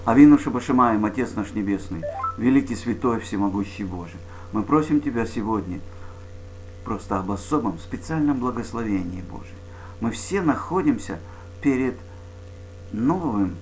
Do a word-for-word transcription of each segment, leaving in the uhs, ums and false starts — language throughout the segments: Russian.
Авину Шабашимаем, Отец наш Небесный, великий, святой, всемогущий Боже, мы просим Тебя сегодня просто об особом, специальном благословении, Боже. Мы все находимся перед новым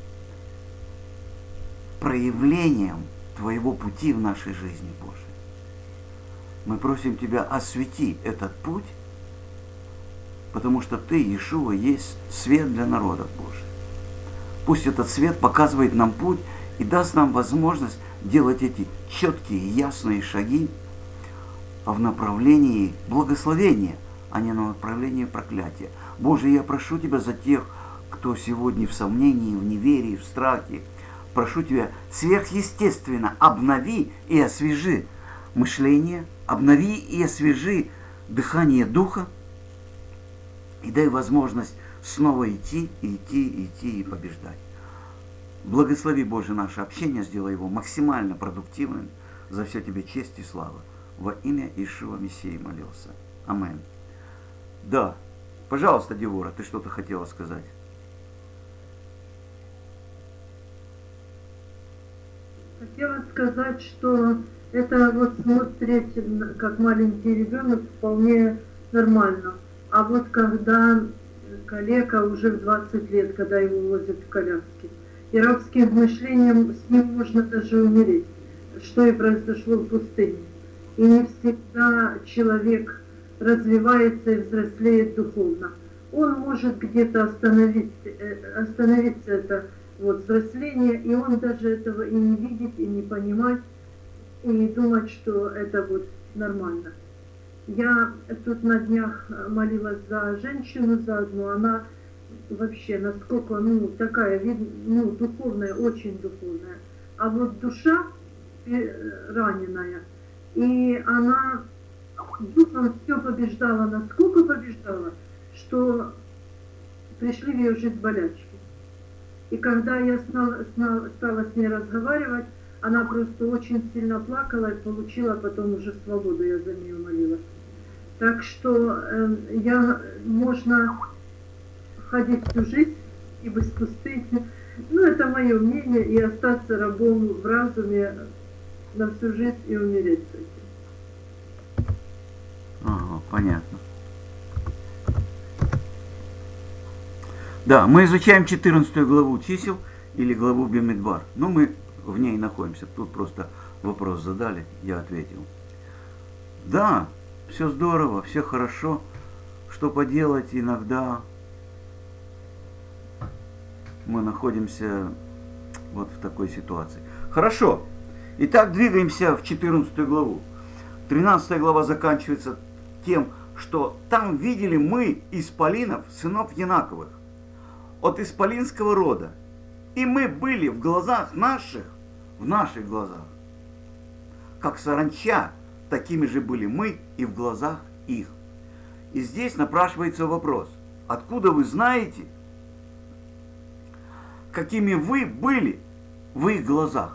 проявлением Твоего пути в нашей жизни, Боже. Мы просим Тебя, освети этот путь, потому что Ты, Иешуа, есть свет для народов, Боже. Пусть этот свет показывает нам путь и даст нам возможность делать эти четкие, ясные шаги в направлении благословения, а не на направлении проклятия. Боже, я прошу Тебя за тех, кто сегодня в сомнении, в неверии, в страхе. Прошу Тебя, сверхъестественно обнови и освежи мышление, обнови и освежи дыхание Духа и дай возможность снова идти, идти, идти и побеждать. Благослови, Боже, наше общение, сделай его максимально продуктивным. За все Тебе честь и слава. Во имя Иешуа Мессии молился. Аминь. Да, пожалуйста, Девора, ты что-то хотела сказать? Хотела сказать, что это вот смотреть, как маленький ребенок, вполне нормально. А вот когда калека уже в двадцать лет, когда его возят в коляске, и рабским мышлением с ним можно даже умереть, что и произошло в пустыне. И не всегда человек развивается и взрослеет духовно. Он может где-то остановить, остановиться, это вот взросление, и он даже этого и не видит, и не понимать, и думать, что это вот нормально. Я тут на днях молилась за женщину, за одну, она вообще насколько, ну, такая, ну, духовная, очень духовная. А вот душа раненая, и она духом все побеждала, насколько побеждала, что пришли в ее жизнь болячки. И когда я стала, стала с ней разговаривать, она просто очень сильно плакала и получила потом уже свободу, я за нее молилась. Так что э, я, можно ходить всю жизнь и без пустыни. Ну, это мое мнение, и остаться рабом в разуме на всю жизнь и умереть с этим. Ага, понятно. Да, мы изучаем четырнадцатую главу чисел или главу Бамидбар. Но мы в ней находимся. Тут просто вопрос задали, я ответил. Да, все здорово, все хорошо. Что поделать, иногда мы находимся вот в такой ситуации. Хорошо. Итак, двигаемся в четырнадцатую главу. тринадцатая глава заканчивается тем, что там видели мы исполинов, сынов Янаковых, от исполинского рода. И мы были в глазах наших, в наших глазах, как саранча, такими же были мы и в глазах их. И здесь напрашивается вопрос, откуда вы знаете, какими вы были в их глазах?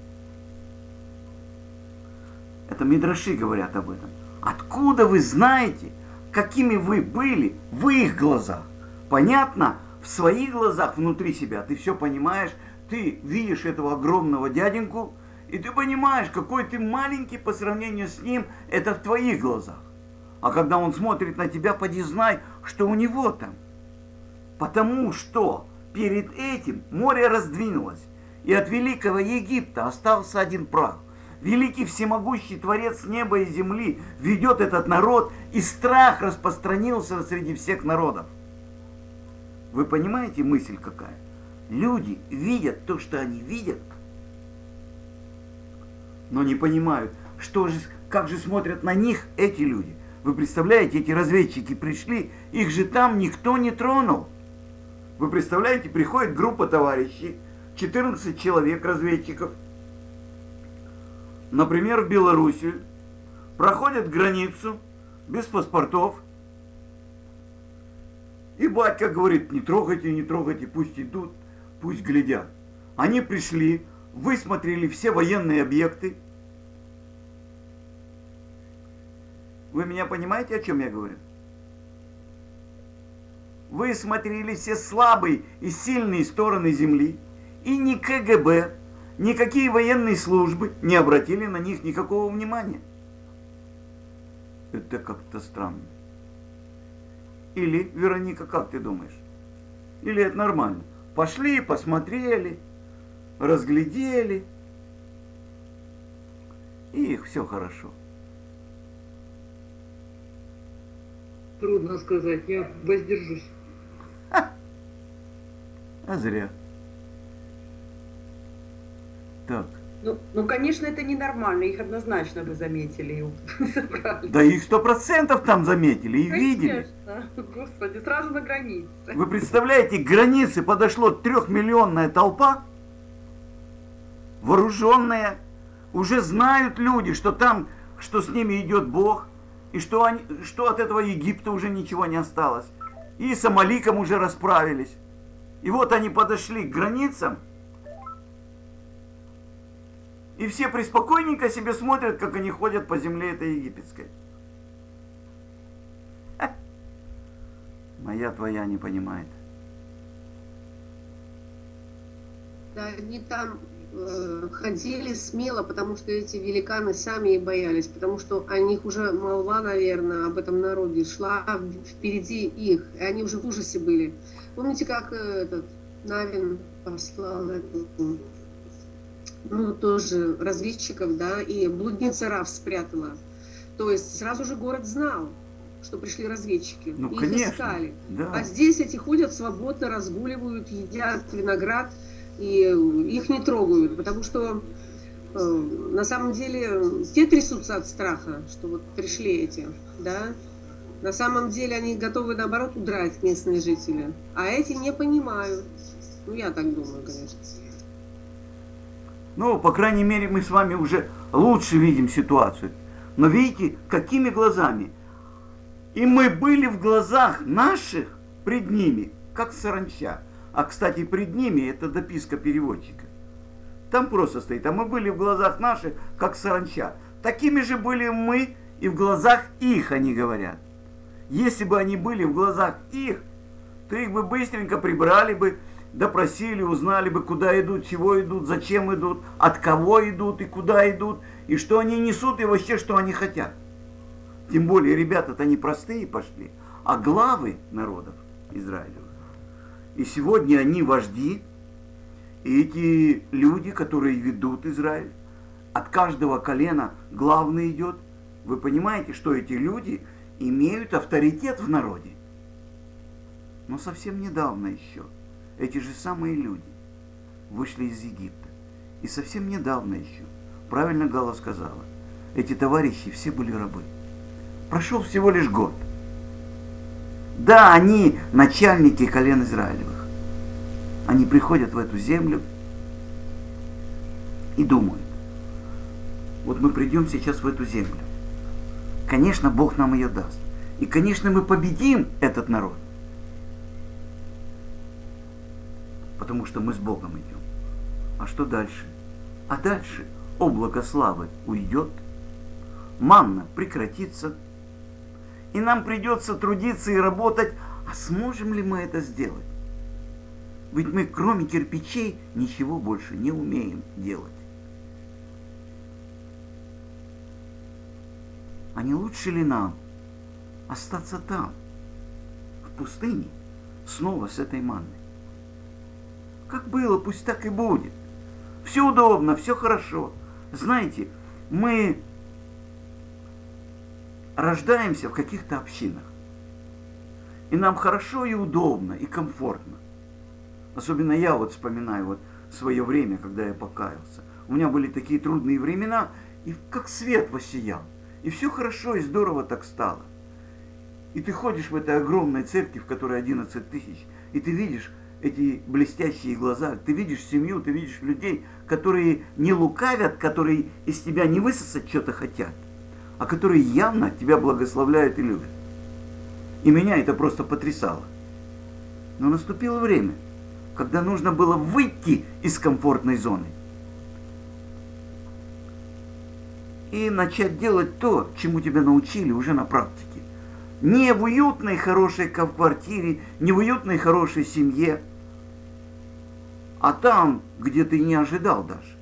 Это мидраши говорят об этом. Откуда вы знаете, какими вы были в их глазах? Понятно, в своих глазах, внутри себя, ты все понимаешь, ты видишь этого огромного дяденьку, и ты понимаешь, какой ты маленький по сравнению с ним, это в твоих глазах. А когда он смотрит на тебя, поди знай, что у него там. Потому что перед этим море раздвинулось, и от великого Египта остался один прах. Великий всемогущий Творец неба и земли ведет этот народ, и страх распространился среди всех народов. Вы понимаете мысль какая? Люди видят то, что они видят, но не понимают, что же, как же смотрят на них эти люди. Вы представляете, эти разведчики пришли, их же там никто не тронул. Вы представляете, приходит группа товарищей, четырнадцать человек разведчиков, например, в Белоруссию, проходят границу без паспортов, и батька говорит, не трогайте, не трогайте, пусть идут, пусть глядят. Они пришли, высмотрели все военные объекты. Вы меня понимаете, о чем я говорю? Высмотрели все слабые и сильные стороны земли И ни ка гэ бэ, никакие военные службы не обратили на них никакого внимания. Это как-то странно. Или, Вероника, как ты думаешь? Или это нормально? Пошли, посмотрели, разглядели, и их все хорошо. Трудно сказать, я воздержусь. Ха! А зря. Так. Ну, ну, конечно, это ненормально, их однозначно бы заметили. Да их сто процентов там заметили и Конечно. видели. Господи, сразу на границе. Вы представляете, к границе подошло трехмиллионная толпа, вооруженная, уже знают люди, что там, что с ними идет Бог, и что, они, что от этого Египта уже ничего не осталось. И с Амаликом уже расправились. И вот они подошли к границам, и все преспокойненько себе смотрят, как они ходят по земле этой египетской. Ха. Моя твоя не понимает. Да, они там э, ходили смело, потому что эти великаны сами и боялись, потому что о них уже молва, наверное, об этом народе шла впереди их, и они уже в ужасе были. Помните, как э, этот Навин послал эту, ну, тоже разведчиков, да, и блудница Рав спрятала. То есть сразу же город знал, что пришли разведчики. Ну, их конечно, искали. да. А здесь эти ходят свободно, разгуливают, едят виноград, и их не трогают, потому что э, на самом деле те трясутся от страха, что вот пришли эти, да. На самом деле они готовы, наоборот, удрать, местные жители. А эти не понимают. Ну, я так думаю, конечно. Ну, по крайней мере, мы с вами уже лучше видим ситуацию. Но видите, какими глазами? И мы были в глазах наших пред ними, как саранча. А, кстати, пред ними это дописка переводчика. Там просто стоит, а мы были в глазах наших, как саранча. Такими же были мы и в глазах их, они говорят. Если бы они были в глазах их, то их бы быстренько прибрали бы, допросили, узнали бы, куда идут, чего идут, зачем идут, от кого идут и куда идут, и что они несут, и вообще, что они хотят. Тем более, ребята-то не простые пошли, а главы народов Израилевых. И сегодня они вожди, и эти люди, которые ведут Израиль, от каждого колена главный идет. Вы понимаете, что эти люди имеют авторитет в народе. Но совсем недавно еще эти же самые люди вышли из Египта. И совсем недавно еще, правильно Гала сказала, эти товарищи все были рабы. Прошел всего лишь год. Да, они начальники колен Израилевых. Они приходят в эту землю и думают, вот мы придем сейчас в эту землю. Конечно, Бог нам ее даст. И, конечно, мы победим этот народ. Потому что мы с Богом идем. А что дальше? А дальше облако славы уйдет, манна прекратится, и нам придется трудиться и работать. А сможем ли мы это сделать? Ведь мы, кроме кирпичей, ничего больше не умеем делать. А не лучше ли нам остаться там, в пустыне, снова с этой манной? Как было, пусть так и будет. Все удобно, все хорошо. Знаете, мы рождаемся в каких-то общинах. И нам хорошо и удобно, и комфортно. Особенно я вот вспоминаю вот свое время, когда я покаялся. У меня были такие трудные времена, и как свет воссиял. И все хорошо и здорово так стало. И ты ходишь в этой огромной церкви, в которой одиннадцать тысяч, и ты видишь эти блестящие глаза, ты видишь семью, ты видишь людей, которые не лукавят, которые из тебя не высосать что-то хотят, а которые явно тебя благословляют и любят. И меня это просто потрясало. Но наступило время, когда нужно было выйти из комфортной зоны и начать делать то, чему тебя научили уже на практике. Не в уютной хорошей квартире, не в уютной хорошей семье, а там, где ты не ожидал даже.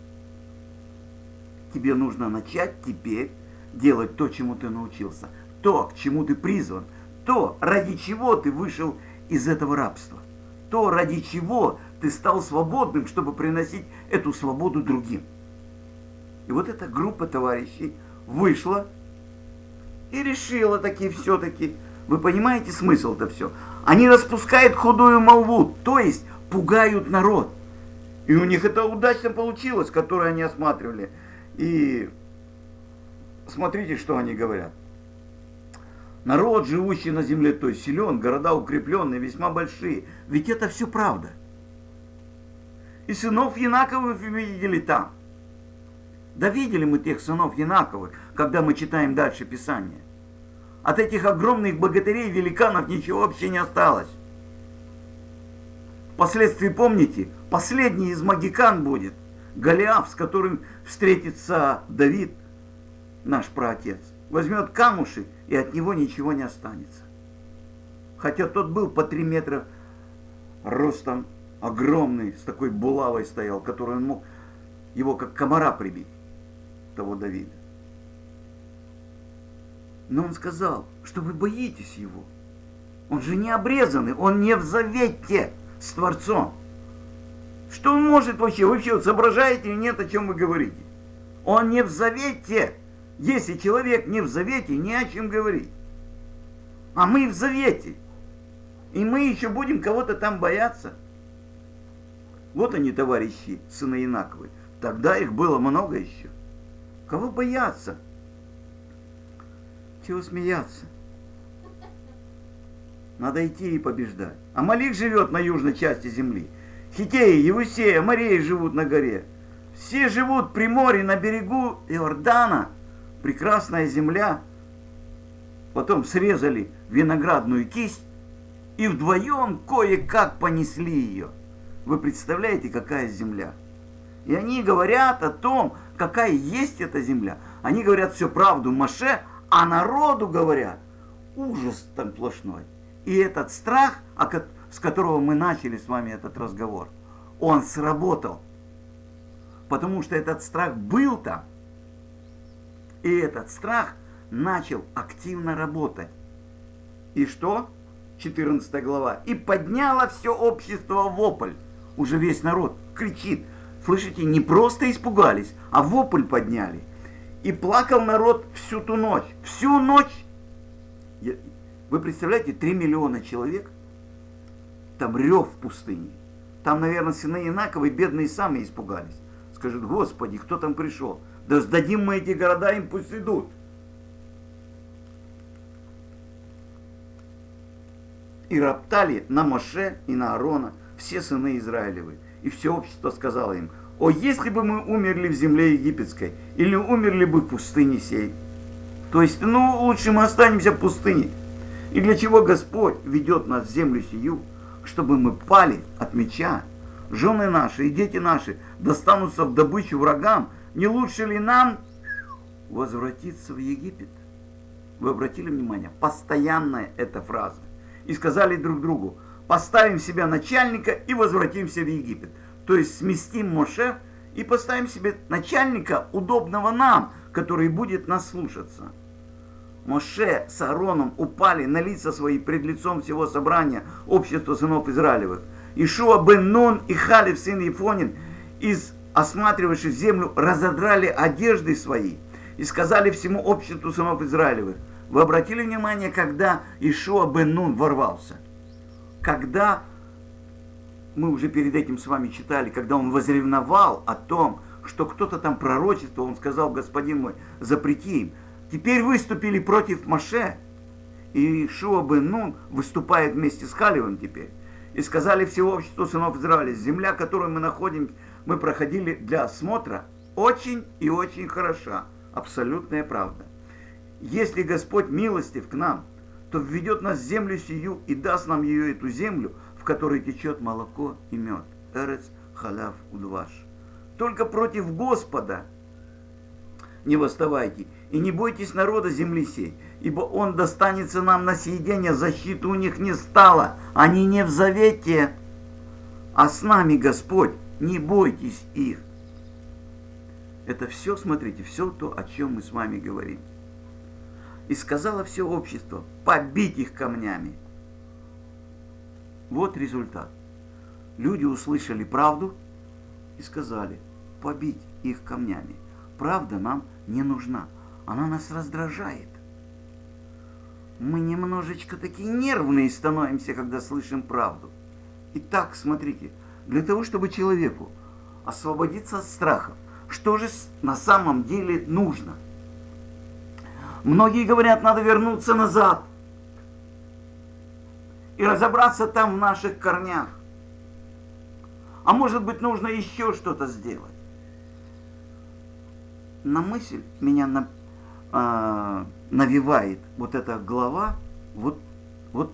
Тебе нужно начать теперь делать то, чему ты научился, то, к чему ты призван, то, ради чего ты вышел из этого рабства, то, ради чего ты стал свободным, чтобы приносить эту свободу другим. И вот эта группа товарищей вышла и решила таки все-таки, вы понимаете смысл-то все? Они распускают худую молву, то есть пугают народ. И у них это удачно получилось, которое они осматривали. И смотрите, что они говорят. Народ, живущий на земле, то есть силен, города укрепленные, весьма большие. Ведь это все правда. И сынов Янаковых видели там. Да видели мы тех сынов Янаковых, когда мы читаем дальше Писание. От этих огромных богатырей, великанов ничего вообще не осталось. Впоследствии, помните, последний из магикан будет Голиаф, с которым встретится Давид, наш праотец. Возьмет камушек, и от него ничего не останется. Хотя тот был по три метра ростом, огромный, с такой булавой стоял, который он мог его как комара прибить, того Давида. Но он сказал, что вы боитесь его. Он же не обрезанный, он не в завете с Творцом. Что он может вообще? Вы вообще вот соображаете или нет, о чем вы говорите? Он не в завете. Если человек не в завете, не о чем говорить. А мы в завете. И мы еще будем кого-то там бояться. Вот они, товарищи, сыны Инаковы. Тогда их было много еще. Кого бояться? Чего смеяться? Надо идти и побеждать. Амалик живет на южной части земли. Хиттеи, Евусеи, Амореи живут на горе. Все живут при море, на берегу Иордана. Прекрасная земля. Потом срезали виноградную кисть и вдвоем кое-как понесли ее. Вы представляете, какая земля? И они говорят о том, какая есть эта земля. Они говорят всю правду Моше, а народу говорят ужас там сплошной. И этот страх, с которого мы начали с вами этот разговор, он сработал. Потому что этот страх был там. И этот страх начал активно работать. И что? четырнадцатая глава. И подняло все общество вопль. Уже весь народ кричит. Слышите, не просто испугались, а вопль подняли. И плакал народ всю ту ночь. Всю ночь. Вы представляете, три миллиона человек. Там рев в пустыне. Там, наверное, сыны Инаковы бедные сами испугались. Скажут, Господи, кто там пришел? Да сдадим мы эти города, им пусть идут. И роптали на Моше и на Аарона все сыны Израилевы. И все общество сказало им, о, если бы мы умерли в земле египетской, или умерли бы в пустыне сей. То есть, ну, лучше мы останемся в пустыне. И для чего Господь ведет нас в землю сию, чтобы мы пали от меча. Жены наши и дети наши достанутся в добычу врагам. Не лучше ли нам возвратиться в Египет? Вы обратили внимание? Постоянная эта фраза. И сказали друг другу, поставим себя начальника и возвратимся в Египет. То есть сместим Моше и поставим себе начальника, удобного нам, который будет нас слушаться. Моше с Аароном упали на лица свои пред лицом всего собрания общества сынов Израилевых. Ишуа бен Нун и Халев сын Ефонин, из осматривавших землю, разодрали одежды свои и сказали всему обществу сынов Израилевых. Вы обратили внимание, когда Ишуа бен Нун ворвался? Когда, мы уже перед этим с вами читали, когда он возревновал о том, что кто-то там пророчествовал, он сказал, господин мой, запрети им. Теперь выступили против Моше, и Ишуа бен Нун выступает вместе с Халевым теперь. И сказали всего обществу сынов Израиля, земля, которую мы находим, мы проходили для осмотра, очень и очень хороша, абсолютная правда. Если Господь милостив к нам, то введет нас в землю сию и даст нам ее, эту землю, в которой течет молоко и мед. Эрец халяв удваш. Только против Господа не восставайте, и не бойтесь народа земли сей, ибо он достанется нам на съедение, защиты у них не стало, они не в завете а с нами Господь, не бойтесь их. Это все, смотрите, все то, о чем мы с вами говорим. И сказала все общество, побить их камнями. Вот результат. Люди услышали правду и сказали, побить их камнями. Правда нам не нужна, она нас раздражает. Мы немножечко такие нервные становимся, когда слышим правду. Итак, смотрите, для того, чтобы человеку освободиться от страхов, что же на самом деле нужно? Многие говорят, надо вернуться назад и разобраться там в наших корнях. А может быть, нужно еще что-то сделать. На мысль меня на, э, навевает вот эта глава, вот, вот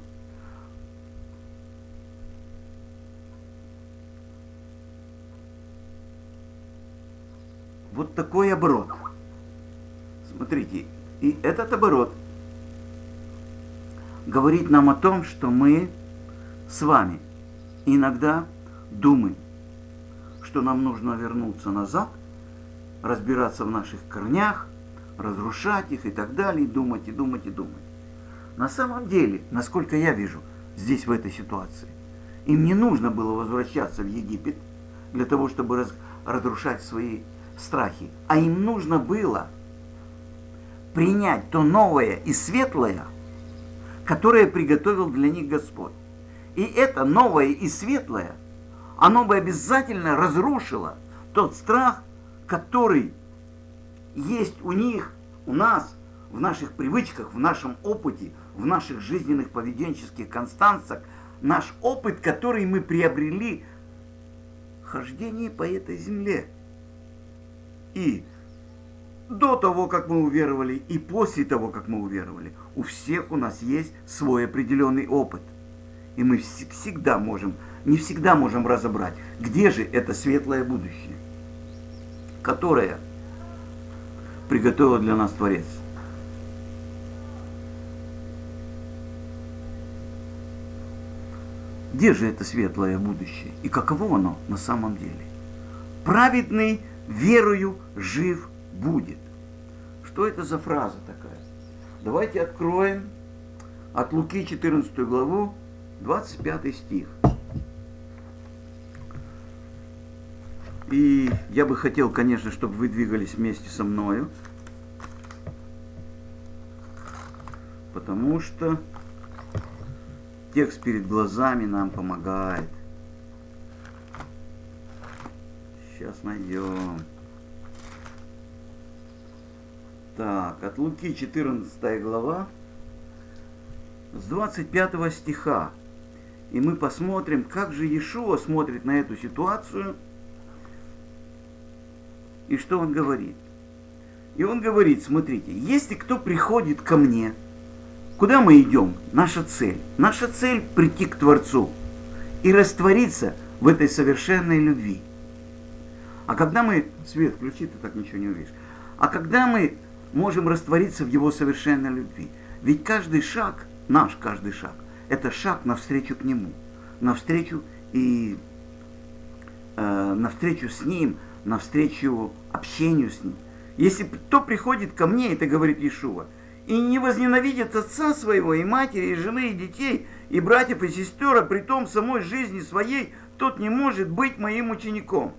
вот такой оборот. Смотрите, и этот оборот говорит нам о том, что мы с вами иногда думаем, что нам нужно вернуться назад, разбираться в наших корнях, разрушать их и так далее, думать и думать и думать. На самом деле, насколько я вижу здесь в этой ситуации, им не нужно было возвращаться в Египет для того, чтобы раз, разрушать свои страхи, а им нужно было принять то новое и светлое, которое приготовил для них Господь. И это новое и светлое, оно бы обязательно разрушило тот страх, который есть у них, у нас, в наших привычках, в нашем опыте, в наших жизненных поведенческих константах, наш опыт, который мы приобрели в хождении по этой земле. И до того, как мы уверовали, и после того, как мы уверовали, у всех у нас есть свой определенный опыт. И мы всегда можем, не всегда можем разобрать, где же это светлое будущее, которое приготовил для нас Творец. Где же это светлое будущее? И каково оно на самом деле? Праведный верою жив будет. Что это за фраза такая? Давайте откроем от Луки четырнадцатую главу, двадцать пятый стих. И я бы хотел, конечно, чтобы вы двигались вместе со мною, потому что текст перед глазами нам помогает. Сейчас найдем. Так, от Луки четырнадцатая глава, с двадцать пятого стиха. И мы посмотрим, как же Иешуа смотрит на эту ситуацию, и что он говорит. И он говорит, смотрите, если кто приходит ко мне, куда мы идем? Наша цель. Наша цель прийти к Творцу и раствориться в этой совершенной любви. А когда мы... Свет включи, ты так ничего не увидишь. А когда мы можем раствориться в Его совершенной любви? Ведь каждый шаг, наш каждый шаг, это шаг навстречу к Нему. Навстречу и... Э, навстречу с Ним, навстречу общению с Ним. Если кто приходит ко мне, это говорит Иешуа, и не возненавидит отца своего, и матери, и жены, и детей, и братьев, и сестер, а при том самой жизни своей, тот не может быть моим учеником.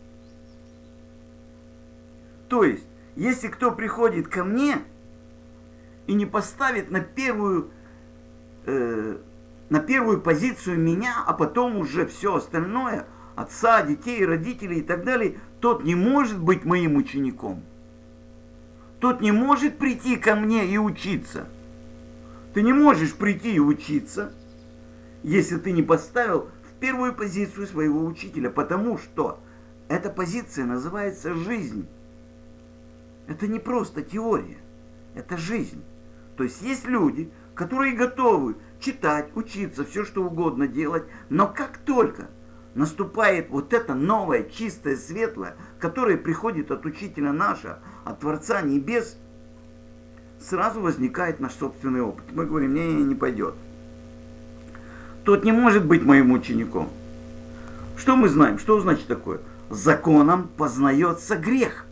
То есть, если кто приходит ко мне и не поставит на первую, э, на первую позицию меня, а потом уже все остальное, отца, детей, родителей и так далее, тот не может быть моим учеником. Тот не может прийти ко мне и учиться. Ты не можешь прийти и учиться, если ты не поставил в первую позицию своего учителя, потому что эта позиция называется жизнь. Это не просто теория, это жизнь. То есть есть люди, которые готовы читать, учиться, все что угодно делать, но как только наступает вот это новое, чистое, светлое, которое приходит от Учителя нашего, от Творца Небес, сразу возникает наш собственный опыт. Мы говорим, не, не, не пойдет. Тот не может быть моим учеником. Что мы знаем? Что значит такое? Законом познается грех.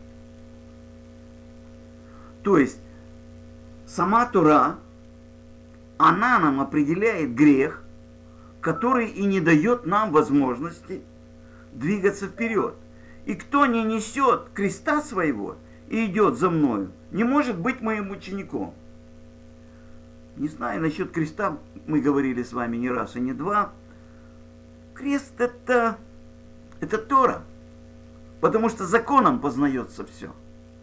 То есть сама Тора, она нам определяет грех, который и не дает нам возможности двигаться вперед. И кто не несет креста своего и идет за мною, не может быть моим учеником. Не знаю, насчет креста мы говорили с вами не раз и не два. Крест это, это Тора, потому что законом познается все.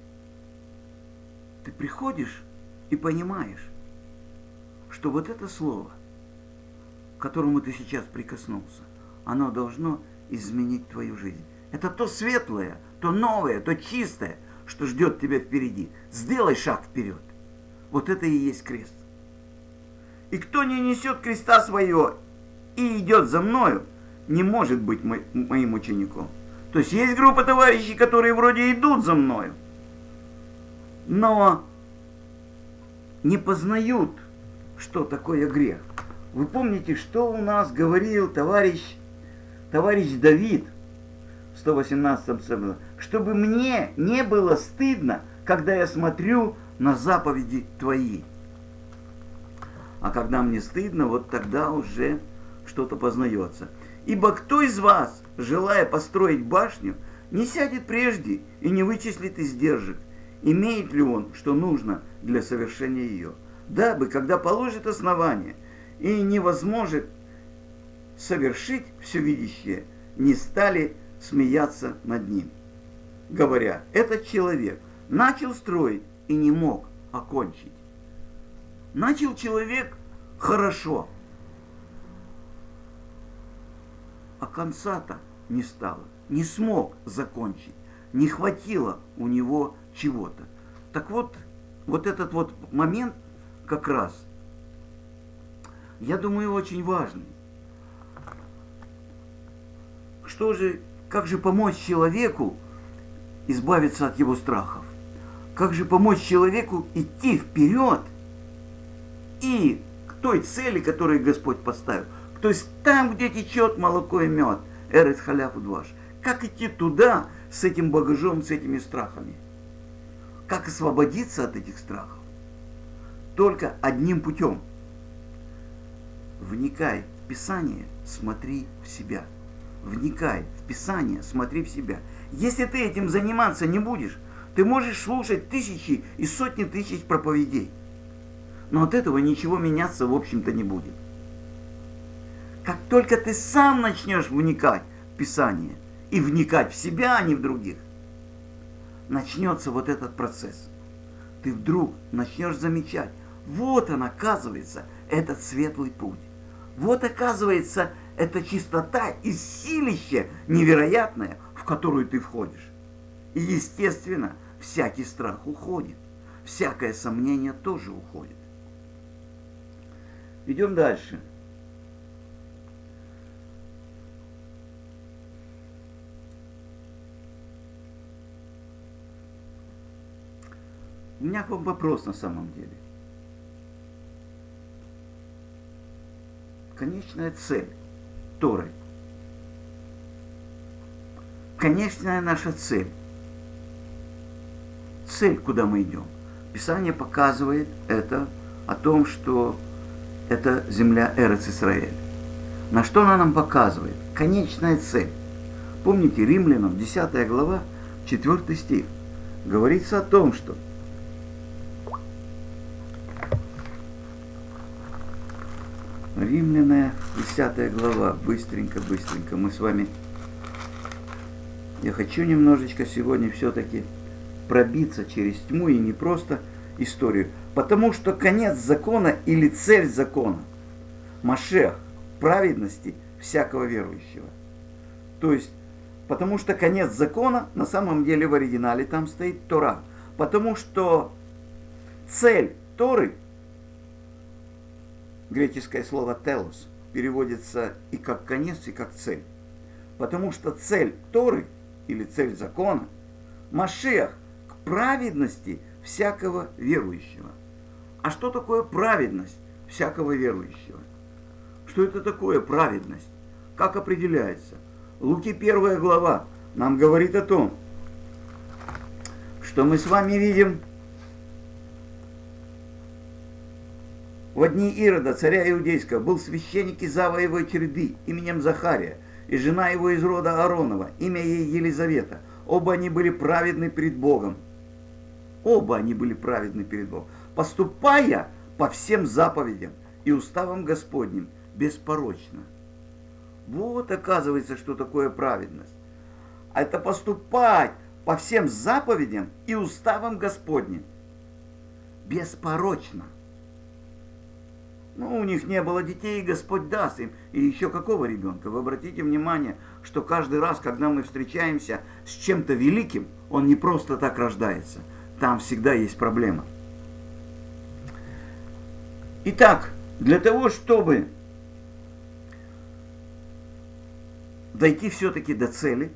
Ты приходишь и понимаешь, что вот это слово, к которому ты сейчас прикоснулся, оно должно изменить твою жизнь. Это то светлое, то новое, то чистое, что ждет тебя впереди. Сделай шаг вперед. Вот это и есть крест. И кто не несет креста своего и идет за мною, не может быть мо- моим учеником. То есть есть группа товарищей, которые вроде идут за мною, но не познают, что такое грех. Вы помните, что у нас говорил товарищ, товарищ Давид в сто восемнадцатом псалме? Чтобы мне не было стыдно, когда я смотрю на заповеди твои. А когда мне стыдно, вот тогда уже что-то познается. Ибо кто из вас, желая построить башню, не сядет прежде и не вычислит издержек, имеет ли он, что нужно для совершения ее, дабы, когда положит основание и невозможно совершить всевидящее, не стали смеяться над ним, говоря, этот человек начал строить и не мог окончить. Начал человек хорошо, а конца-то не стало, не смог закончить, не хватило у него чего-то. Так вот, вот этот вот момент как раз, я думаю, очень важный. Что же, как же помочь человеку избавиться от его страхов? Как же помочь человеку идти вперед и к той цели, которую Господь поставил? То есть там, где течет молоко и мед, эрец халяв удваш. Как идти туда с этим багажом, с этими страхами? Как освободиться от этих страхов? Только одним путем. Вникай в Писание, смотри в себя. Вникай в Писание, смотри в себя. Если ты этим заниматься не будешь, ты можешь слушать тысячи и сотни тысяч проповедей. Но от этого ничего меняться, в общем-то, не будет. Как только ты сам начнешь вникать в Писание и вникать в себя, а не в других, начнется вот этот процесс. Ты вдруг начнешь замечать, вот он, оказывается, этот светлый путь. Вот, оказывается, эта чистота и силище невероятное, в которую ты входишь. И, естественно, всякий страх уходит. Всякое сомнение тоже уходит. Идем дальше. У меня к вам вопрос на самом деле. Конечная цель Торы. Конечная наша цель. Цель, куда мы идем. Писание показывает это о том, что это земля Эрец Исраэль. На что она нам показывает? Конечная цель. Помните, Римлянам, десятая глава, четвёртый стих. Говорится о том, что Римляная, десятая глава, быстренько, быстренько. Мы с вами, я хочу немножечко сегодня все-таки пробиться через тьму и не просто историю. Потому что конец закона или цель закона, Машех, праведности всякого верующего. То есть, потому что конец закона, на самом деле в оригинале там стоит Тора. Потому что цель Торы, греческое слово «телос», переводится и как конец, и как цель. Потому что цель Торы, или цель закона, Машиах к праведности всякого верующего. А что такое праведность всякого верующего? Что это такое праведность? Как определяется? Луки первая глава нам говорит о том, что мы с вами видим в дни Ирода, царя Иудейского, был священник из Аваевой череды именем Захария, и жена его из рода Ааронова, имя ей Елизавета. Оба они были праведны перед Богом. Оба они были праведны перед Богом, поступая по всем заповедям и уставам Господним беспорочно. Вот оказывается, что такое праведность. А это поступать по всем заповедям и уставам Господним беспорочно. Ну, у них не было детей, и Господь даст им. И еще какого ребенка? Вы обратите внимание, что каждый раз, когда мы встречаемся с чем-то великим, он не просто так рождается. Там всегда есть проблема. Итак, для того, чтобы дойти все-таки до цели,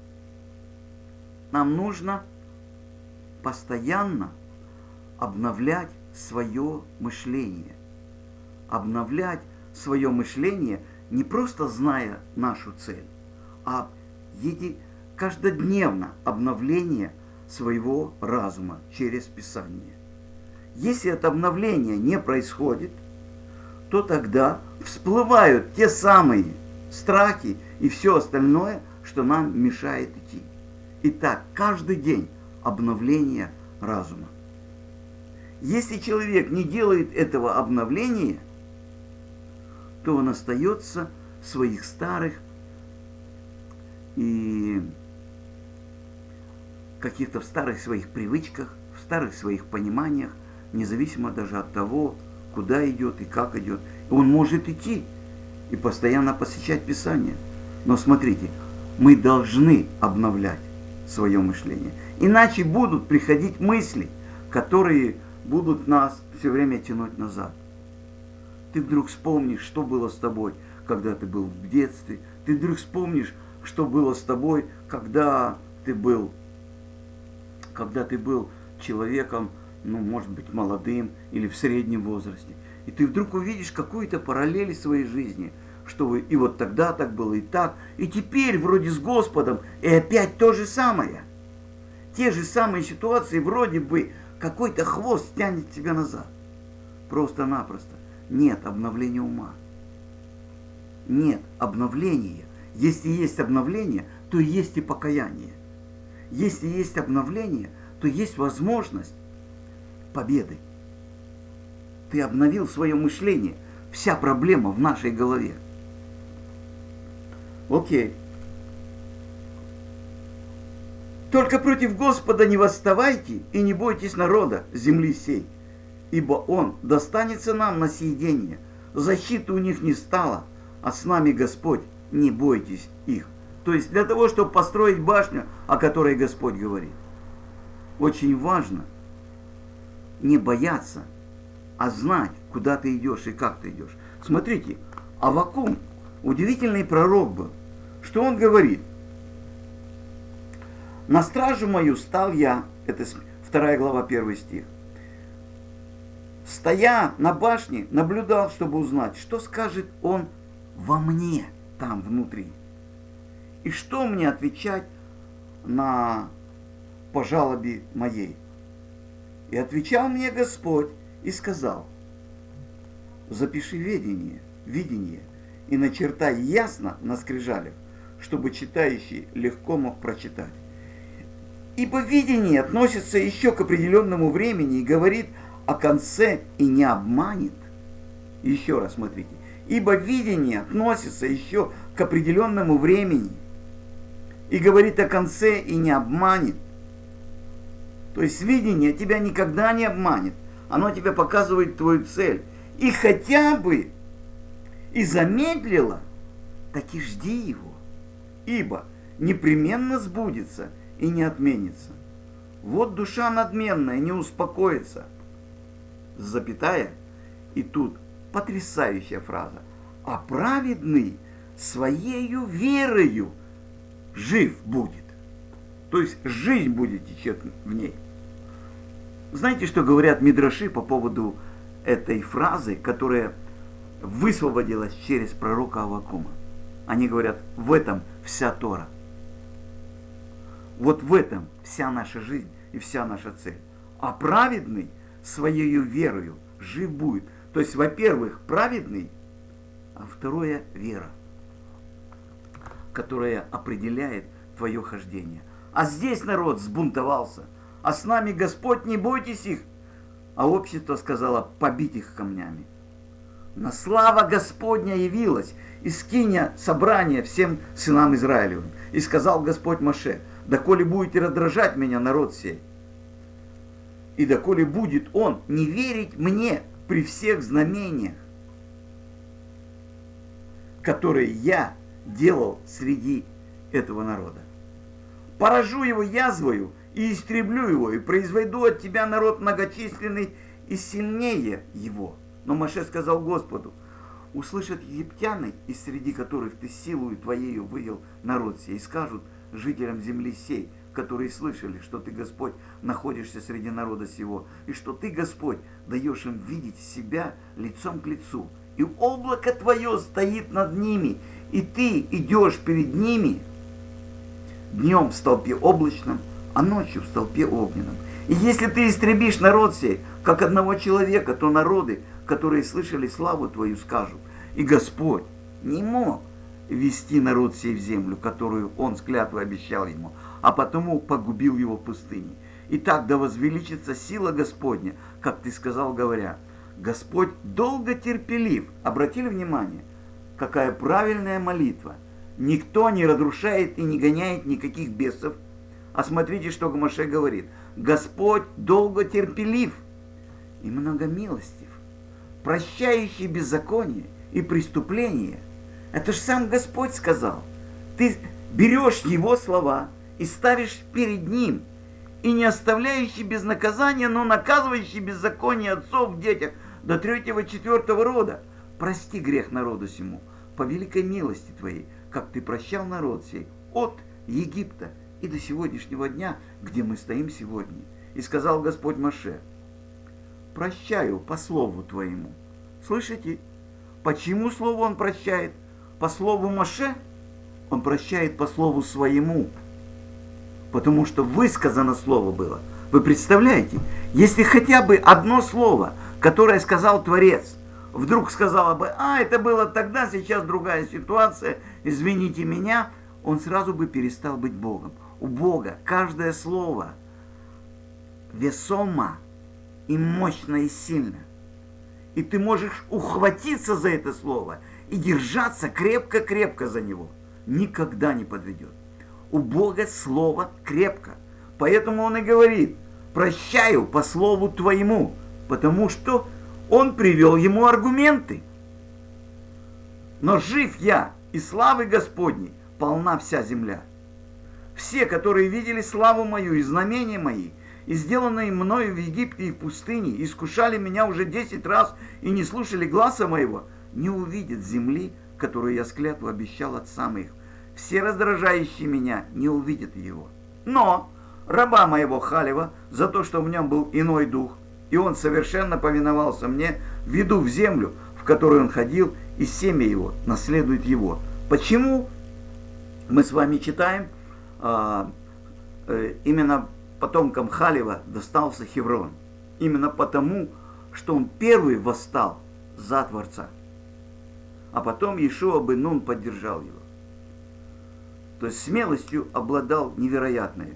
нам нужно постоянно обновлять свое мышление. Обновлять свое мышление, не просто зная нашу цель, а еди... каждодневно обновление своего разума через Писание. Если это обновление не происходит, то тогда всплывают те самые страхи и все остальное, что нам мешает идти. Итак, каждый день обновление разума. Если человек не делает этого обновления, то он остается в своих старых и каких-то в старых своих привычках, в старых своих пониманиях, независимо даже от того, куда идет и как идет. Он может идти и постоянно посещать Писание. Но смотрите, мы должны обновлять свое мышление. Иначе будут приходить мысли, которые будут нас все время тянуть назад. Ты вдруг вспомнишь, что было с тобой, когда ты был в детстве. Ты вдруг вспомнишь, что было с тобой, когда ты был, когда ты был человеком, ну, может быть, молодым или в среднем возрасте. И ты вдруг увидишь какую-то параллель в своей жизни, что вы, и вот тогда так было, и так, и теперь вроде с Господом, и опять то же самое. Те же самые ситуации, вроде бы какой-то хвост тянет тебя назад. Просто-напросто. Нет обновления ума. Нет обновления. Если есть обновление, то есть и покаяние. Если есть обновление, то есть возможность победы. Ты обновил свое мышление. Вся проблема в нашей голове. Окей. Только против Господа не восставайте и не бойтесь народа земли сей, ибо он достанется нам на съедение. Защиты у них не стало, а с нами Господь, не бойтесь их. То есть для того, чтобы построить башню, о которой Господь говорит, очень важно не бояться, а знать, куда ты идешь и как ты идешь. Смотрите, Аввакум удивительный пророк был, что он говорит: на стражу мою стал я, это вторая глава, первый стих, стоя на башне, наблюдал, чтобы узнать, что скажет он во мне там внутри. И что мне отвечать на по жалобе моей. И отвечал мне Господь и сказал: запиши видение, видение и начертай ясно на скрижалях, чтобы читающий легко мог прочитать. Ибо видение относится еще к определенному времени и говорит о конце и не обманет. Еще раз смотрите. Ибо видение относится еще к определенному времени и говорит о конце и не обманет. То есть видение тебя никогда не обманет. Оно тебе показывает твою цель. И хотя бы и замедлило, так и жди его. Ибо непременно сбудется и не отменится. Вот душа надменная не успокоится. Запятая. И тут потрясающая фраза. А праведный своею верою жив будет. То есть жизнь будет течет в ней. Знаете, что говорят мидраши по поводу этой фразы, которая высвободилась через пророка Аввакума? Они говорят, в этом вся Тора. Вот в этом вся наша жизнь и вся наша цель. А праведный своею верою жив будет. То есть, во-первых, праведный, а второе – вера, которая определяет твое хождение. А здесь народ сбунтовался, а с нами Господь, не бойтесь их. А общество сказало побить их камнями. Но слава Господня явилась, и скиня собрание всем сынам Израилевым. И сказал Господь Моше: доколе будете раздражать меня, народ сей, и доколе будет он не верить мне при всех знамениях, которые я делал среди этого народа. Поражу его язвою и истреблю его, и произведу от тебя народ многочисленный и сильнее его. Но Моше сказал Господу: услышат египтяне, из среди которых ты силою твоею вывел народ сей, и скажут жителям земли сей, которые слышали, что ты, Господь, находишься среди народа сего, и что ты, Господь, даешь им видеть себя лицом к лицу, и облако твое стоит над ними, и ты идешь перед ними днем в столпе облачном, а ночью в столпе огненном. И если ты истребишь народ сей, как одного человека, то народы, которые слышали славу твою, скажут: и Господь не мог вести народ сей в землю, которую он с клятвой обещал ему, а потому погубил его в пустыне. Итак, да возвеличится сила Господня, как ты сказал, говоря: Господь долго терпелив. Обратили внимание, какая правильная молитва. Никто не разрушает и не гоняет никаких бесов. А смотрите, что Моше говорит: Господь долго терпелив и многомилостив, прощающий беззаконие и преступление. Это же сам Господь сказал. Ты берешь Его слова и ставишь перед Ним, и не оставляющий без наказания, но наказывающий беззаконие отцов в детях до третьего, четвертого рода. Прости грех народу сему по великой милости Твоей, как Ты прощал народ сей от Египта и до сегодняшнего дня, где мы стоим сегодня. И сказал Господь Моше: прощаю по слову Твоему. Слышите? Почему слово Он прощает? По слову Моше Он прощает по слову Своему. Потому что высказано слово было. Вы представляете? Если хотя бы одно слово, которое сказал Творец, вдруг сказала бы: а, это было тогда, сейчас другая ситуация, извините меня, он сразу бы перестал быть Богом. У Бога каждое слово весомо и мощно и сильно. И ты можешь ухватиться за это слово и держаться крепко-крепко за него. Никогда не подведет. У Бога слово крепко. Поэтому Он и говорит: прощаю по слову Твоему. Потому что Он привел ему аргументы. Но жив я, и славы Господней полна вся земля. Все, которые видели славу мою и знамения мои, и сделанные мною в Египте и в пустыне, искушали меня уже десять раз и не слушали гласа моего, не увидят земли, которую я с клятвой обещал отцам их. Все раздражающие меня не увидят его. Но раба моего Халева, за то, что в нем был иной дух, и он совершенно повиновался мне, веду в землю, в которую он ходил, и семя его наследует его. Почему мы с вами читаем, а, э, именно потомкам Халева достался Хеврон? Именно потому, что он первый восстал за Творца. А потом Иешуа бен Нун поддержал его. То есть смелостью обладал невероятной.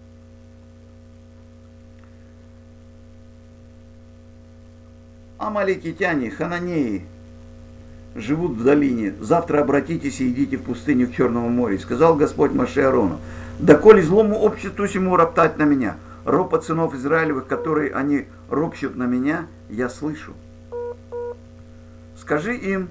Амаликитяне, хананеи живут в долине. Завтра обратитесь и идите в пустыню к Черному морю. Сказал Господь Моше Аарону: доколе злому обществу сему роптать на меня, ропот сынов Израилевых, которые они ропщут на меня, я слышу. Скажи им: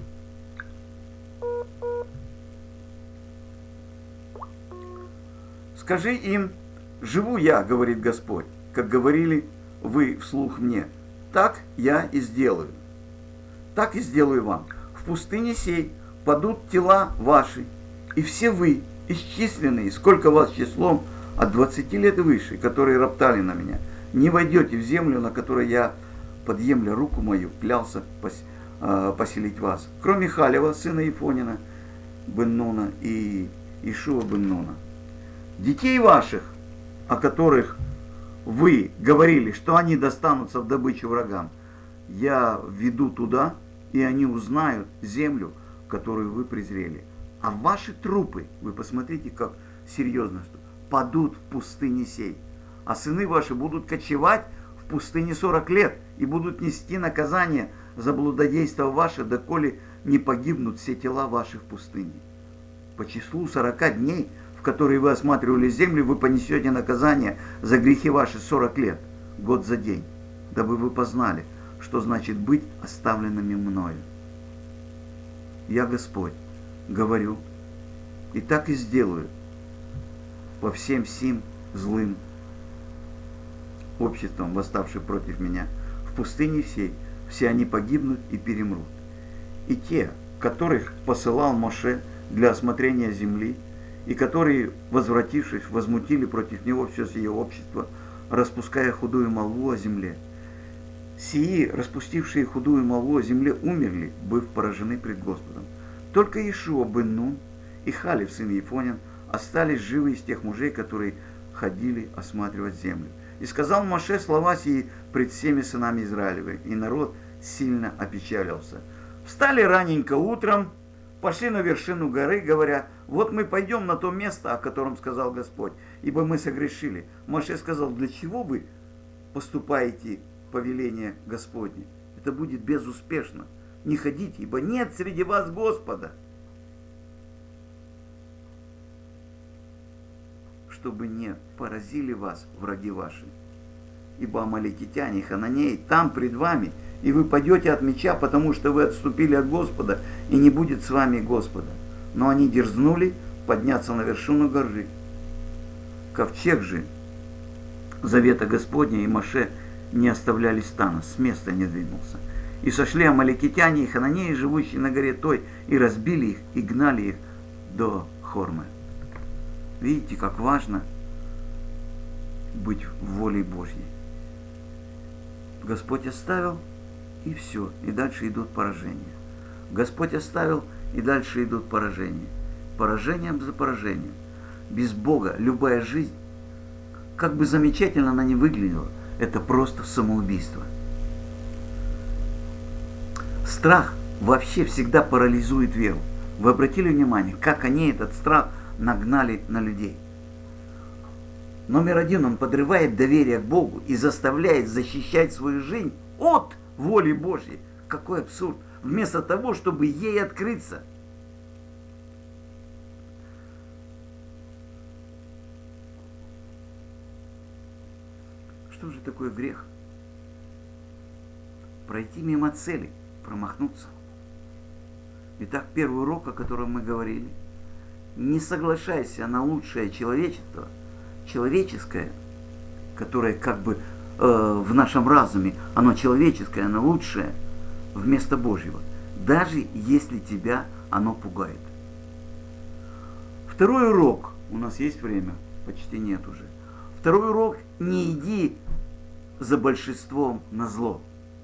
скажи им, живу я, говорит Господь, как говорили вы вслух мне, так я и сделаю. Так и сделаю вам. В пустыне сей падут тела ваши, и все вы, исчисленные, сколько вас числом, от двадцати лет и выше, которые роптали на меня, не войдете в землю, на которой я, подъемля руку мою, клялся поселить вас. Кроме Халева, сына Ифонина, бен Нуна, и Иешуа бен Нуна. Детей ваших, о которых вы говорили, что они достанутся в добычу врагам, я введу туда, и они узнают землю, которую вы презрели. А ваши трупы, вы посмотрите, как серьезно, что падут в пустыне сей. А сыны ваши будут кочевать в пустыне сорок лет и будут нести наказание за блудодейство ваше, доколе не погибнут все тела ваши в пустыне. По числу сорока дней, в которые вы осматривали землю, вы понесете наказание за грехи ваши сорок лет, год за день, дабы вы познали, что значит быть оставленными мною. Я Господь, говорю, и так и сделаю по всем сим злым обществам, восставшим против меня. В пустыне всей все они погибнут и перемрут. И те, которых посылал Моше для осмотрения земли, и которые, возвратившись, возмутили против него все сие общество, распуская худую молву о земле. Сии, распустившие худую молву о земле, умерли, быв поражены пред Господом. Только Иешуа бен Нун и Халев, сын Ефонин, остались живы из тех мужей, которые ходили осматривать землю. И сказал Моше слова сии пред всеми сынами Израилевых, и народ сильно опечалился. Встали раненько утром, пошли на вершину горы, говоря, вот мы пойдем на то место, о котором сказал Господь, ибо мы согрешили. Моше сказал, для чего вы поступаете по велению Господне? Это будет безуспешно. Не ходите, ибо нет среди вас Господа. Чтобы не поразили вас враги ваши. Ибо амаликитяне, хананеи, там пред вами, и вы падете от меча, потому что вы отступили от Господа, и не будет с вами Господа. Но они дерзнули подняться на вершину горы. Ковчег же завета Господня и Моше не оставляли стана, с места не двинулся. И сошли амаликитяне и хананеи, живущие на горе той, и разбили их, и гнали их до Хормы. Видите, как важно быть в воле Божьей. Господь оставил, и все, и дальше идут поражения. Господь оставил, и дальше идут поражения. Поражением за поражением. Без Бога любая жизнь, как бы замечательно она ни выглядела, это просто самоубийство. Страх вообще всегда парализует веру. Вы обратили внимание, как они этот страх нагнали на людей? Номер один, он подрывает доверие к Богу и заставляет защищать свою жизнь от воли Божьей. Какой абсурд! Вместо того, чтобы ей открыться. Что же такое грех? Пройти мимо цели, промахнуться. Итак, первый урок, о котором мы говорили. Не соглашайся на лучшее человечество, человеческое, которое как бы э, в нашем разуме, оно человеческое, оно лучшее, вместо Божьего, даже если тебя оно пугает. Второй урок, у нас есть время, почти нет уже. Второй урок, не иди за большинством на зло.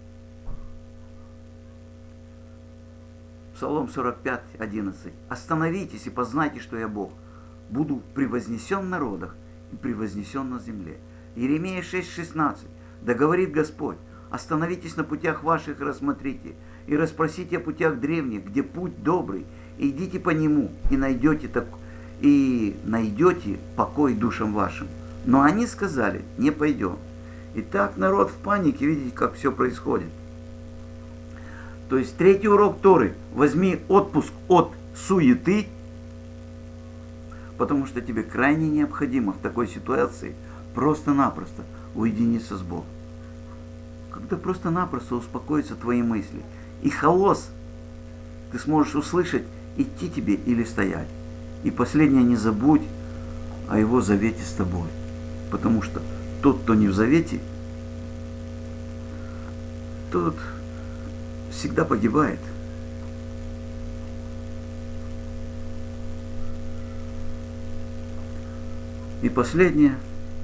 Псалом сорок пять, одиннадцать. Остановитесь и познайте, что я Бог. Буду превознесен в народах и превознесен на земле. Иеремия шесть, шестнадцать. Да говорит Господь, остановитесь на путях ваших и рассмотрите, и расспросите о путях древних, где путь добрый, и идите по нему, и найдете, так, и найдете покой душам вашим. Но они сказали, не пойдем. Итак, народ в панике, видите, как все происходит. То есть третий урок Торы. Возьми отпуск от суеты, потому что тебе крайне необходимо в такой ситуации просто-напросто уединиться с Богом. Когда просто-напросто успокоятся твои мысли. И хаос ты сможешь услышать, идти тебе или стоять. И последнее, не забудь о Его завете с тобой. Потому что тот, кто не в завете, тот всегда погибает. И последнее.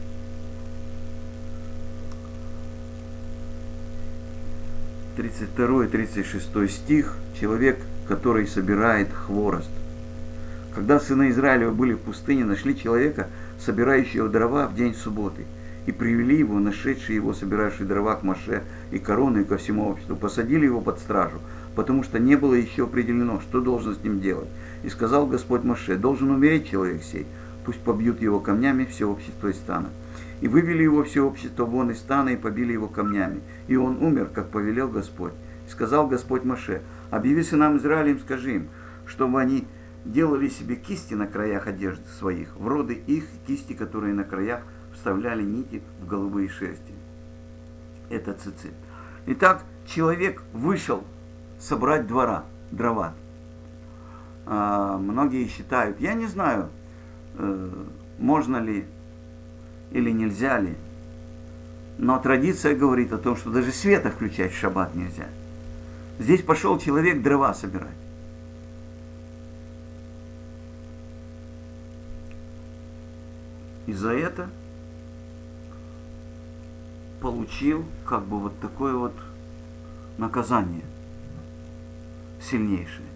тридцать второй тридцать шестой стих. Человек, который собирает хворост. Когда сыны Израилева были в пустыне, нашли человека, собирающего дрова в день субботы, и привели его, нашедшие его, собиравшие дрова к Моше и к Аарону и ко всему обществу, посадили его под стражу, потому что не было еще определено, что должен с ним делать. И сказал Господь Моше: должен умереть человек сей, пусть побьют его камнями все общество из стана. И вывели его все общество вон из стана и побили его камнями. И он умер, как повелел Господь. И сказал Господь Моше: объяви сынам Израилем, скажи им, чтобы они делали себе кисти на краях одежды своих, вроде их кисти, которые на краях вставляли нити в голубые шерсти. Это цицит. Итак, человек вышел собрать двора, дрова. А, многие считают, я не знаю, э, можно ли или нельзя ли, но традиция говорит о том, что даже света включать в шаббат нельзя. Здесь пошел человек дрова собирать. И за это получил как бы вот такое вот наказание сильнейшее.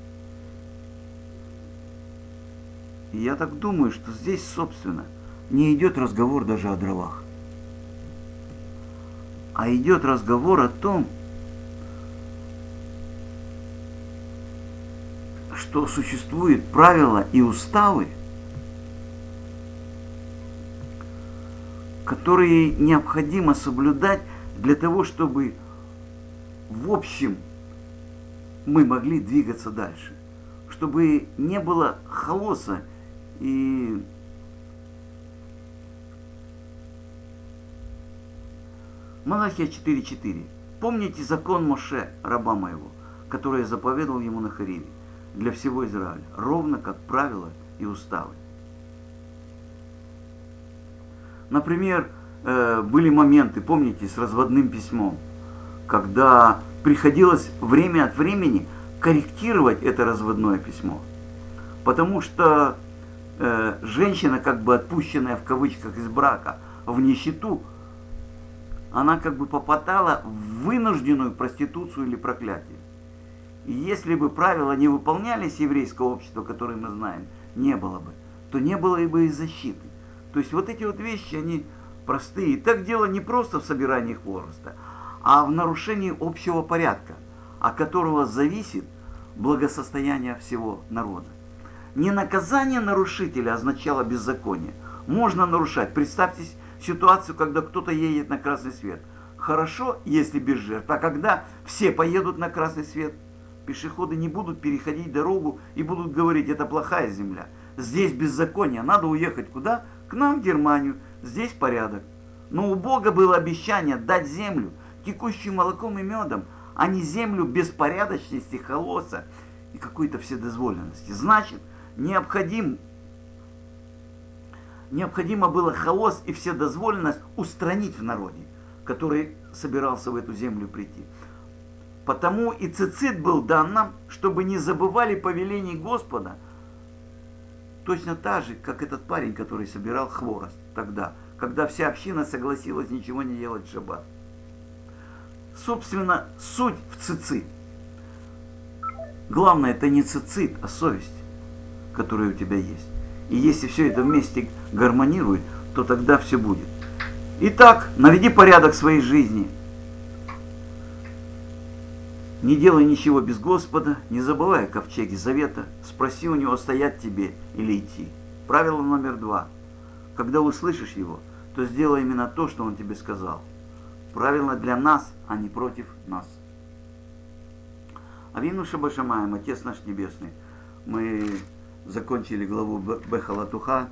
И я так думаю, что здесь, собственно, не идет разговор даже о дровах, а идет разговор о том, что существуют правила и уставы, которые необходимо соблюдать для того, чтобы в общем мы могли двигаться дальше, чтобы не было хаоса и Малахия четыре четыре. Помните закон Моше, раба моего, который я заповедал ему на Хориве, для всего Израиля, ровно как правила и уставы. Например, были моменты, помните, с разводным письмом, когда приходилось время от времени корректировать это разводное письмо. Потому что э, женщина, как бы отпущенная в кавычках из брака в нищету, она как бы попадала в вынужденную проституцию или проклятие. И если бы правила не выполнялись еврейского общества, которое мы знаем, не было бы, то не было и бы и защиты. То есть вот эти вот вещи, они простые. И так дело не просто в собирании хвороста, а в нарушении общего порядка, от которого зависит благосостояние всего народа. Не наказание нарушителя означало беззаконие. Можно нарушать. Представьте ситуацию, когда кто-то едет на красный свет. Хорошо, если без жертв. А когда все поедут на красный свет, пешеходы не будут переходить дорогу и будут говорить: это плохая земля. Здесь беззаконие. Надо уехать куда? К нам, в Германию. Здесь порядок. Но у Бога было обещание дать землю, текущую молоком и медом, а не землю беспорядочности, хаоса и какой-то вседозволенности. Значит, необходим, необходимо было хаос и вседозволенность устранить в народе, который собирался в эту землю прийти. Потому и цицит был дан нам, чтобы не забывали повелений Господа, точно так же, как этот парень, который собирал хворост тогда, когда вся община согласилась ничего не делать в шаббат. Собственно, суть в цицит. Главное, это не цицит, а совесть, которая у тебя есть. И если все это вместе гармонирует, то тогда все будет. Итак, наведи порядок в своей жизни. Не делай ничего без Господа, не забывай о ковчеге завета, спроси у него, стоять тебе или идти. Правило номер два. Когда услышишь его, то сделай именно то, что он тебе сказал. Правильно для нас, а не против нас. Авину Шабашамаем, Отец наш Небесный, мы закончили главу Бехалатуха,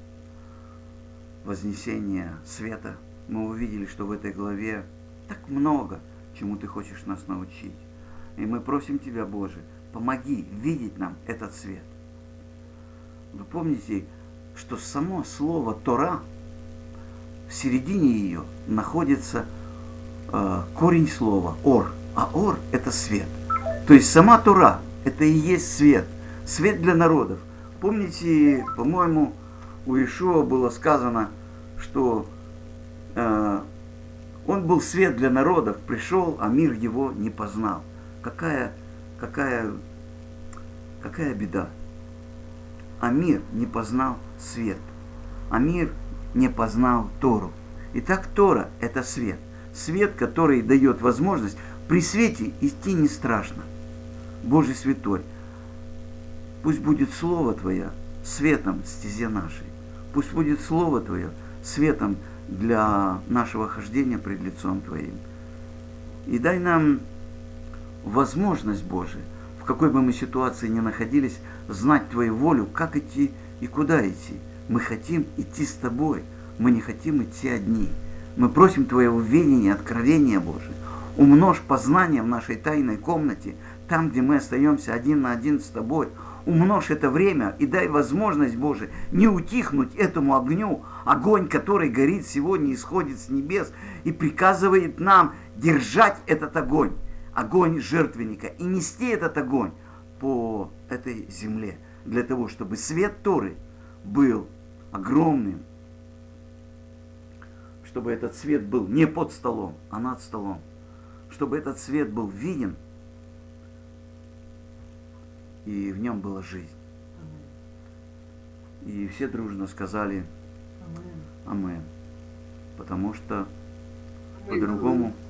Вознесение света. Мы увидели, что в этой главе так много, чему Ты хочешь нас научить. И мы просим Тебя, Боже, помоги видеть нам этот свет. Вы помните, что само слово Тора, в середине ее находится э, корень слова Ор. А Ор – это свет. То есть сама Тора – это и есть свет. Свет для народов. Помните, по-моему, у Иешуа было сказано, что э, он был свет для народов, пришел, а мир его не познал. Какая, какая, какая беда. а мир не познал свет, а мир не познал Тору. Итак, Тора – это свет. Свет, который дает возможность при свете идти не страшно. Божий святой, пусть будет Слово Твое светом стезе нашей. Пусть будет Слово Твое светом для нашего хождения пред лицом Твоим. И дай нам возможность, Божия, в какой бы мы ситуации ни находились, знать Твою волю, как идти и куда идти. Мы хотим идти с Тобой, мы не хотим идти одни. Мы просим Твоего ведения, откровения, Божие. Умножь познание в нашей тайной комнате, там, где мы остаемся один на один с Тобой. Умножь это время и дай возможность, Боже, не утихнуть этому огню, огонь, который горит сегодня, исходит с небес и приказывает нам держать этот огонь, огонь жертвенника, и нести этот огонь по этой земле, для того, чтобы свет Торы был огромным, чтобы этот свет был не под столом, а над столом, чтобы этот свет был виден, и в нем была жизнь. И все дружно сказали «Амен», потому что по-другому